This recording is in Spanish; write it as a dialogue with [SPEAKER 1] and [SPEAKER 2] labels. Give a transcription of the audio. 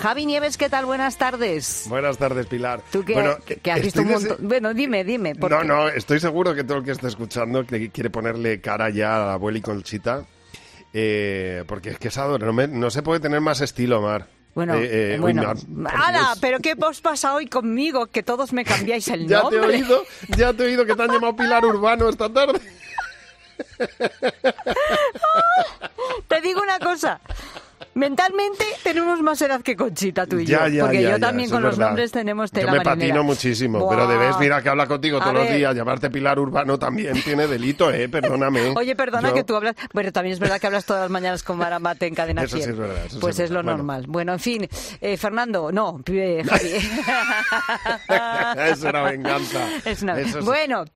[SPEAKER 1] Javi Nieves, ¿qué tal? Buenas tardes.
[SPEAKER 2] Buenas tardes, Pilar.
[SPEAKER 1] Tú que has visto un montón... Bueno, dime.
[SPEAKER 2] No, estoy seguro que todo el que está escuchando que quiere ponerle cara ya a la abuela y Conchita, porque es que es adorable, no se puede tener más estilo, Mar.
[SPEAKER 1] Bueno. ¡Hala! ¿Pero qué os pasa hoy conmigo? Que todos me cambiáis el nombre.
[SPEAKER 2] Ya te he oído que te han llamado Pilar Urbano esta tarde.
[SPEAKER 1] Te digo una cosa. Mentalmente tenemos más edad que Conchita, tú y yo. Porque yo también con los nombres tenemos tela marinera.
[SPEAKER 2] Yo me patino muchísimo,
[SPEAKER 1] Buah.
[SPEAKER 2] Pero debes, mira, que habla contigo todos los días. Llamarte Pilar Urbano también tiene delito, perdóname.
[SPEAKER 1] Oye, perdona que tú hablas... Bueno, también es verdad que hablas todas las mañanas con Maramate en Cadena 100.
[SPEAKER 2] Eso sí es verdad.
[SPEAKER 1] Pues es lo normal. Bueno, en fin, Fernando, Javi.
[SPEAKER 2] Es una venganza.
[SPEAKER 1] Bueno...